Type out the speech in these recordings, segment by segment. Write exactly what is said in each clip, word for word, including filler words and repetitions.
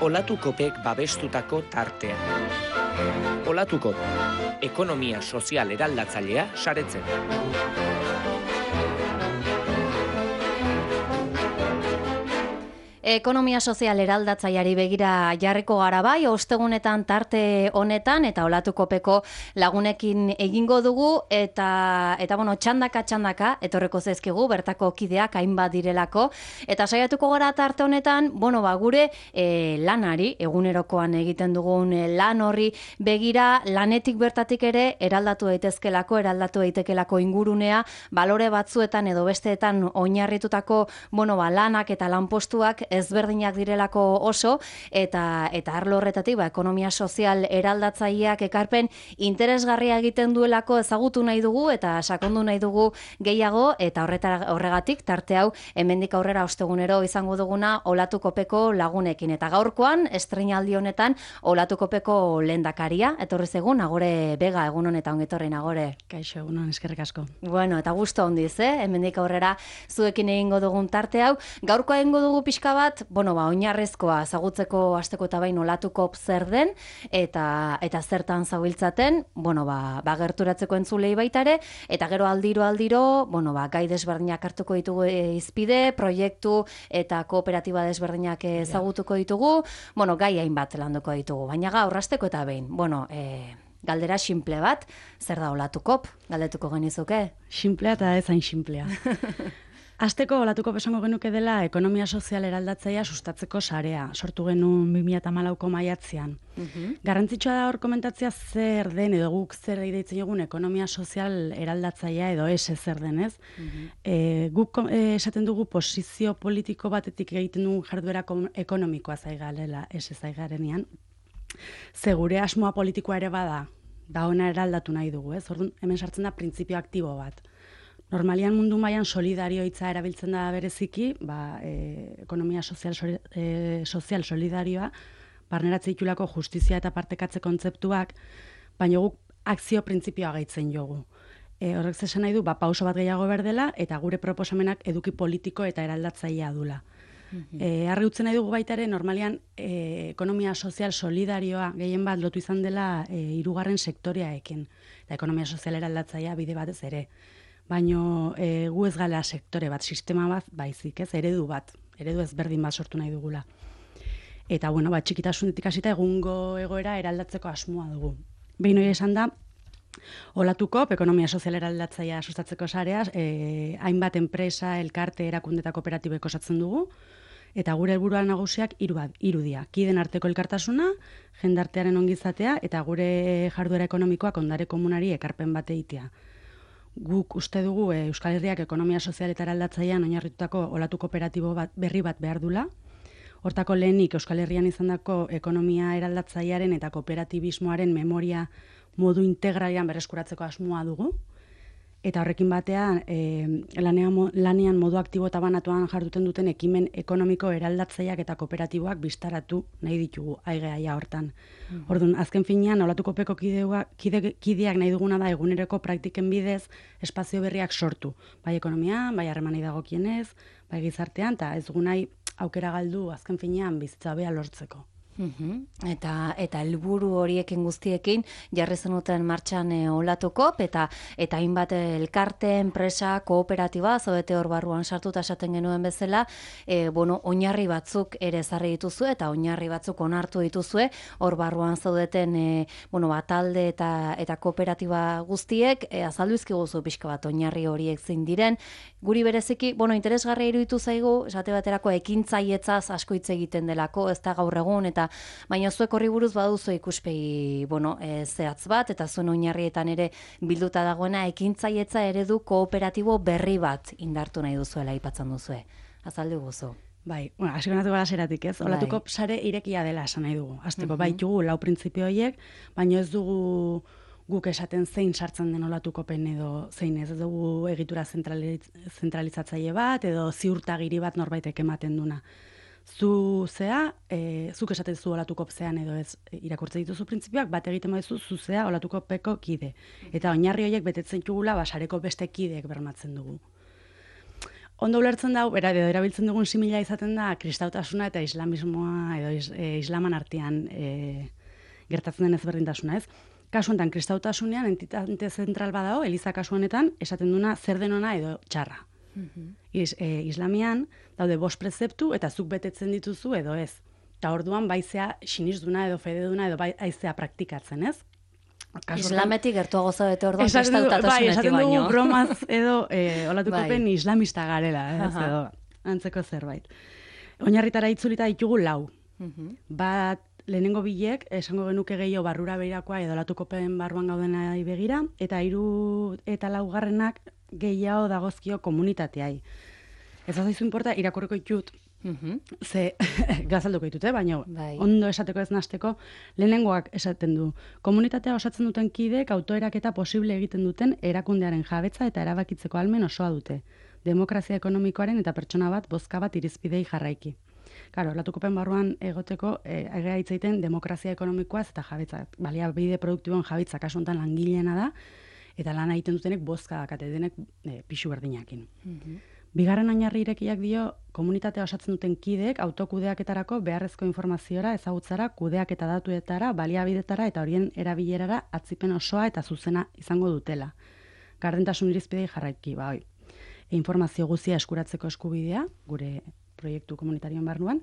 Olatukopek babestutako tartea. Olatukop, ekonomia sozial eraldatzailea saretzen. Ekonomia sozial eraldatzaileari begira jarriko gara bai, ostegunetan tarte honetan eta Olatukopeko lagunekin egingo dugu eta eta bueno, txandaka txandaka etorreko zaizkigu bertako kideak hainbat direlako eta saiatuko gara tarte honetan, bueno, ba gure e, lanari egunerokoan egiten dugun e, lan horri begira lanetik bertatik ere eraldatu daitezkelako, eraldatu daitekelako ingurunea, balore batzuetan edo besteetan oinarritutako, bueno, ba lanak eta lanpostuak ezberdinak direlako oso eta eta arlo horretatik ba ekonomia sozial eraldatzaileak ekarpen interesgarria egiten duelako ezagutu nahi dugu eta sakondu nahi dugu gehiago eta horretara horregatik tarte hau hemendik aurrera ostegunero izango duguna Olatukopeko lagunekin eta gaurkoan estreinaldi honetan Olatukopeko lehendakaria etorri zegun Agore Bega, egun honetan ongetorri Agore. Kaixo, egunon, eskerrik asko. Bueno, eta gustu handiz, eh? Hemendik aurrera zuekin egingo dugun tarte hau. Gaurkoa egingo dugu pixka bat bueno, ba, oinarrezkoa ezagutzeko hasteko eta bain Olatukop zer den eta eta zertan zabiltzaten, bueno, ba, ba gerturatzeko entzulei baita ere eta gero aldiro aldiro, bueno, ba gai desberdinak hartuko ditugu hizpide, proiektu eta kooperatiba desberdinak ezagutuko ditugu, bueno, gai hainbat landuko ditugu, baina gaur hasteko eta bain, bueno, eh galdera simple bat, zer da Olatukop? Galdetuko genizuke? Simplea eta ez hain simplea. Azteko Olatukop esango genuke dela ekonomia sozial eraldatzailea sustatzeko sarea, sortu genuen bi mila hamalauko maiatzean. Uh-huh. Garrantzitsua da hor komentatzea zer den edo guk zer deitzen egun ekonomia sozial eraldatzailea edo ez zer den, ez? Uh-huh. E, guk e, esaten dugu posizio politiko batetik egiten dugun jarduera ekonomikoa zaigalela, ez zaigarenean. Ze gure asmoa politikoa ere bada, da ona eraldatu nahi dugu, ez? Orduan hemen sartzen da printzipio aktibo bat. Normalian mundu mailan solidario hitza erabiltzen da bereziki, ba, e, ekonomia sozial, e, sozial solidarioa, barneratze ditulako justizia eta partekatze kontzeptuak, baina guk akzio printzipioa gaitzen jogu. E, horrek zesan nahi du, ba, pauso bat gehiago berdela, eta gure proposamenak eduki politiko eta eraldatzailea dula. Mm-hmm. E, argi utzen nahi dugu baita ere, normalian e, ekonomia sozial solidarioa gehien bat lotu izan dela e, hirugarren sektoreaekin, eta ekonomia sozial eraldatzailea bide batez ere. Baino e, gu ez gala sektore bat, sistema bat, baizik, ez, eredu bat, eredu ezberdin bat sortu nahi dugula. Eta, bueno, ba, txikitasunetik hasita egungo egoera eraldatzeko asmoa dugu. Behin hori esan da, Olatukop, ekonomia sozial eraldatzailea sustatzeko sareaz, e, hainbat enpresa, elkarte, erakunde eta kooperatibek osatzen dugu, eta gure helburua nagusiak hiru bat, hiru dira. Kideen arteko elkartasuna, jendartearen ongizatea, eta gure jarduera ekonomikoak ondare komunari ekarpen bat egitea. Guk uste dugu e, Euskal Herriak ekonomia sozial eta eraldatzailean oinarritutako olatu kooperatibo bat berri bat behar dula. Hortako lehenik Euskal Herrian izandako ekonomia eraldatzailearen eta kooperatibismoaren memoria modu integralian berreskuratzeko asmoa dugu. Eta horrekin batean e, lanean, lanean modu aktibo eta banatuan jarduten duten ekimen ekonomiko eraldatzaileak eta kooperatiboak biztaratu nahi ditugu aigeaia hortan. Mm. Orduan, azken finean, Olatukopeko kidea, kide, kideak nahi duguna da eguneroko praktiken bidez espazio berriak sortu. Bai ekonomian, bai harremanei dagokienez, bai gizartean, eta ez dugu nahi aukera galdu azken finean bizitza bea lortzeko. Uhum. Eta eta helburu horiekin guztiekin jarri zenuten martxan e, Olatukop eta eta hainbat elkarte, enpresa, kooperatiba zaudete hor barruan sartuta esaten genuen bezala, e, bueno, oinarri batzuk ere ezarri dituzue eta oinarri batzuk onartu dituzue hor barruan zaudeten e, bueno, ba, talde eta eta kooperatiba guztiek e, azaldu izkiguzu pixka bat oinarri horiek zein diren. Guri bereziki, bueno, interesgarria iruditu zaigu, esate baterako ekintzailetzaz asko hitz egiten delako, ez da gaur egun eta baina zuek horri buruz baduzu ikuspegi, bueno, e, zehatz bat, eta zuen oinarrietan ere bilduta dagoena ekintzailetza eredu kooperatibo berri bat indartu nahi duzuela aipatzen duzue. Azaldu guzu. Bai, bueno, hasi benatu gara zeratik, ez? Olatukop sare irekia dela esan nahi dugu. Azteko, uh-huh. baitugu lau printzipio horiek, baina ez dugu guk esaten zein sartzen den Olatukopen edo zein ez, ez dugu egitura zentraliz, zentralizatzaile bat, edo ziurtagiri bat norbaitek ematen duna. Zu zea, e, zuk esaten zu Olatukop zean edo ez irakurtze dituzu printzipioak, bat egiten baizu zu zea Olatukopeko kide. Eta oinarri horiek betetzen dugula basareko beste kideek bermatzen dugu. ondo ulertzen da, bera, edo erabiltzen dugun simila izaten da, kristautasuna eta islamismoa, edo is, e, islaman artean e, gertatzen den ezberdintasuna, ez? Kasu honetan, kristautasunean, entitate zentral badao, Eliza kasu honetan, esaten duna zer denona edo txarra. Mm-hmm. Is, e, islamian, daude bost prezeptu, eta zuk betetzen dituzu edo ez. Eta orduan, baizea sinizduna edo fededuna edo baizea praktikatzen, ez? Kasu Islametik gertuago zaudete orduan Esaten du- bai, kristautasunetik esaten dugu baino. bromaz edo eh, olatuko Bai. pen islamista garela, ez, Aha. edo antzeko zerbait. Oinarritara itzulita ditugu lau. Mhm. Bat, lehenengo bilek, esango genuke gehiago barrura behirakoa edo olatuko pen barruan gaudenai begira, eta hiru eta laugarrenak gehiago dagozkio komunitateai. Ez zaizu inporta, irakurriko ditut, Mhm. ze gazalduko ditut, eh? Baina Bai. ondo esateko ez nasteko, lehenengoak esaten du. Komunitatea osatzen duten kideek autoeraketa posible egiten duten erakundearen jabetza eta erabakitzeko ahalmen osoa dute. Demokrazia ekonomikoaren eta pertsona bat bozka bat irizpidei jarraiki. Claro, olatukopen barruan egoteko eh, egea hitz egiten demokrazia ekonomikoaz eta jabetza. Baliabide produktiboen jabetza kasu honetan langileena da, eta lana egiten dutenek bozka dakate denek eh, pixu berdinakin. Mhm. Bigarren oinarri irekiak dio, komunitatea osatzen duten kideek autokudeaketarako beharrezko informaziora, ezagutzara, kudeaketa datuetara, baliabidetara eta horien erabilerara atzipen osoa eta zuzena izango dutela. Gardentasun irizpidei jarraiki, ba, oi. E, informazio guztia eskuratzeko eskubidea, gure proiektu komunitarioen barruan,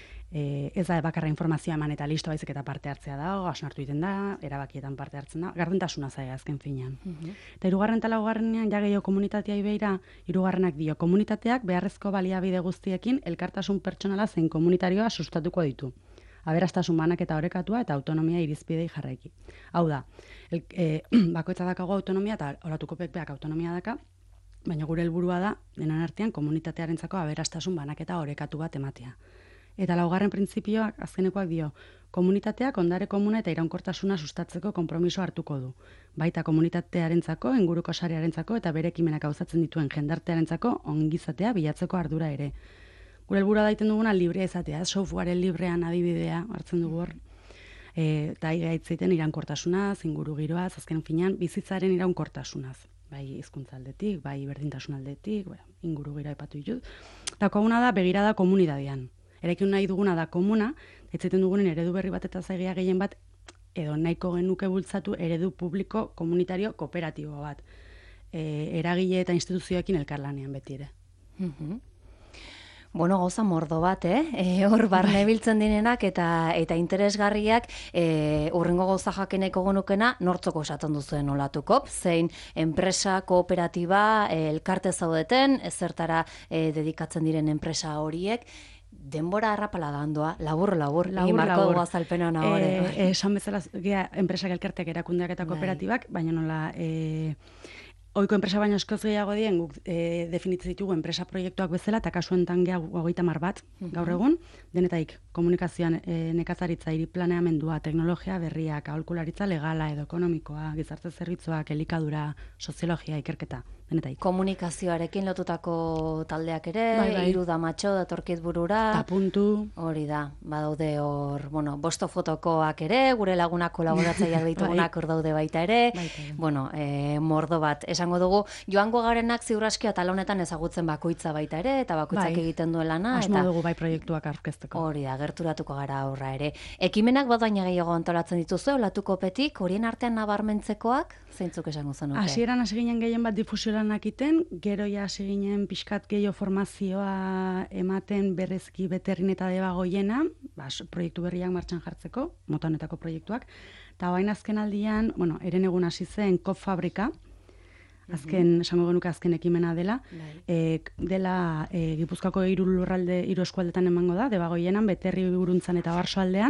e, ez da bakarra informazioa eman eta listo baizik eta parte hartzea da, hausnartu egiten da, erabakietan parte hartzen da, gardentasuna zaila azken finean. Eta hirugarren eta laugarrenean ja gehiago komunitateai beira, hirugarrenak dio, komunitateak beharrezko baliabide guztiekin elkartasun pertsonala zein komunitarioa sustatuko ditu. Aberastasun banaketa orekatua eta autonomia irizpidei jarraiki. Hau da, el, e, bakoitza dakago autonomia eta olatuko pekpeak autonomia daka, baina gure helburua da, denan artean komunitatearentzako aberastasun banaketa orekatu bat ematea. Eta laugarren printzipioak azkenekoak dio, komunitateak ondare komuna eta iraunkortasuna sustatzeko konpromiso hartuko du. Baita komunitatearentzako, inguruko sarearentzako eta bere ekimenak gauzatzen dituen jendartearentzako ongizatea bilatzeko ardura ere. Gure helburua daiten duguna librea izatea, software librean adibidea hartzen dugu hor. E, eta gaitzeiten iraunkortasunaz, inguru giroaz, azken finean bizitzaren iraunkortasunaz. Bai hizkuntza aldetik, bai berdintasun aldetik, bai, inguru giroa aipatu ditut. Daukaguna da begirada komunidadean. Erekin nahi duguna da komuna, etzaiten dugunen eredu berri bat eta zaigia gehien bat, edo nahiko genuke bultzatu eredu publiko komunitario kooperatibo bat. E, eragile eta instituzioekin elkarlanean beti ere. Mhm. Bueno, gauza mordo bat, eh? E, hor barne biltzen direnak eta eta interesgarriak e, urrengo gauza jakineko genukena nortzoko esaten duzuen olatukop, zein enpresa, kooperatiba, e, elkarte zaudeten, ezertara e, dedikatzen diren enpresa horiek, denbora harrapala dandoa, labur, labur, Labur, marko labur. dugu azalpena nahore. Eh, esan bezala, gea, enpresak elkarteak erakundeak eta Bai. kooperatibak, baina nola, eh, ohiko enpresa baino askoz gehiago dien, guk e, definitzen ditugu enpresa proiektuak bezala, eta kasu honetan gea hogeita hamar bat, gaur egun, denetaik komunikazioan e, nekazaritza, hiri planeamendua, teknologia berriak, aholkularitza legala edo ekonomikoa, gizarte zerbitzuak, elikadura, soziologia, ikerketa, denetaik. Komunikazioarekin lotutako taldeak ere, Bai, bai. hiru da matxo datorkit burura. Ta puntu, Hori da, badaude hor, bueno, bosto fotokoak ere, gure lagunak kolaboratzaileak ditugunak hor daude baita ere. Baita ere. Bueno, e, mordo bat, esango dugu, joango garenak ziurraski atala honetan ezagutzen bakoitza baita ere, eta bakoitzak Bai. egiten duen lana, asmo eta dugu bai proiektuak aurkezteko. hori da, gerturatuko gara aurra ere. Ekimenak bat baina gehiago antolatzen dituzu, olatuko petik, horien artean nabarmentzekoak, zeintzuk esango zenuke? Hasieran hasi ginen gehien bat difusio lanak iten, gero ja hasi ginen pixkat gehiago formazioa ematen berrezki beterrin eta debagoiena, ba, proiektu berriak martxan jartzeko, mota honetako proiektuak, eta bain azken aldian, bueno, eren egun hasi zen Kop Fabrika, azken, esango genuke azken ekimena dela, Bai. e, dela e, Gipuzkoako hiru lurralde, hiru eskualdetan emango da, debagoienan, beterri buruntzan eta barsoaldean,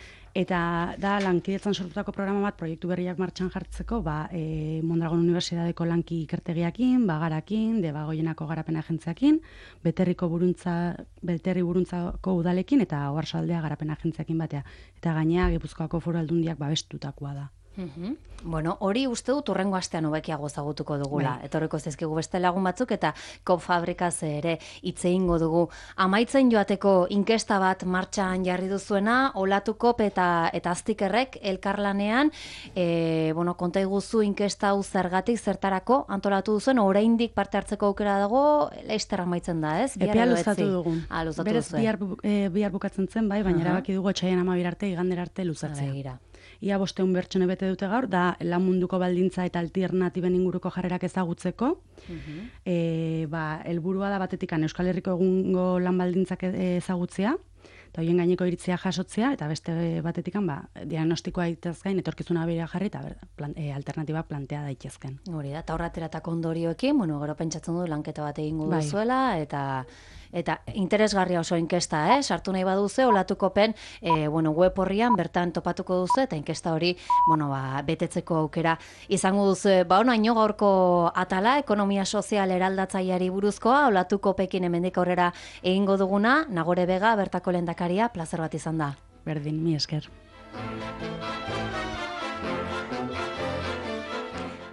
eta da lankidetzan sortutako programa bat proiektu berriak martxan jartzeko, ba, e, Mondragon Unibertsitateko lanki ikertegiakin, bagarakin, debagoienako garapen agentziakin, beterriko buruntza, beterri buruntzako udalekin eta oarsoaldea garapen agentziakin batea. Eta gainea Gipuzkoako Foru Aldundiak babestutakoa da. Mhm. Bueno, hori uste dut urrengo astean hobekiago ezagutuko dugula. Bai. Etorriko zaizkigu beste lagun batzuk eta kop fabrikaz ere hitz egingo dugu. Amaitzen joateko inkesta bat martxan jarri duzuena, Olatu Kop eta eta Aztikerrek elkarlanean, e, bueno, konta iguzu inkesta hau zergatik, zertarako antolatu duzuen, oraindik parte hartzeko aukera dago, laster amaitzen da, ez? Bihar Epea edo luzatu etzi? dugu. Ah, luzatu Berez duzue. bihar, bu- eh, bihar bukatzen zen, bai, baina Aha. erabaki dugu otxaian amabir arte, igandera arte luzatzea. Begira. Ia bosteun bertsone bete dute gaur, da lan munduko baldintza eta alternatiben inguruko jarrerak ezagutzeko. E, ba, helburua da batetikan Euskal Herriko egungo lan baldintzak e- ezagutzea, eta horien gaineko iritzia jasotzea, eta beste batetikan ba, diagnostikoa egiteaz gain etorkizuna begira jarri, eta ber, plan, e, alternatiba plantea daitezken. Hori da, eta horrateratako ondorioekin, bueno, gero pentsatzen du lanketa bat egingo Bai. duzuela, eta eta interesgarria oso inkesta, eh? Sartu nahi baduzu, Olatukopen, e, bueno, web horrian bertan topatuko duzu, eta inkesta hori, bueno, ba, betetzeko aukera izango duzu. Ba, onaino gaurko atala, ekonomia sozial eraldatzaileari buruzkoa, Olatukopekin hemendik aurrera egingo duguna, Nagore Bega, bertako lehendakaria, plazer bat izan da. Berdin, mi esker.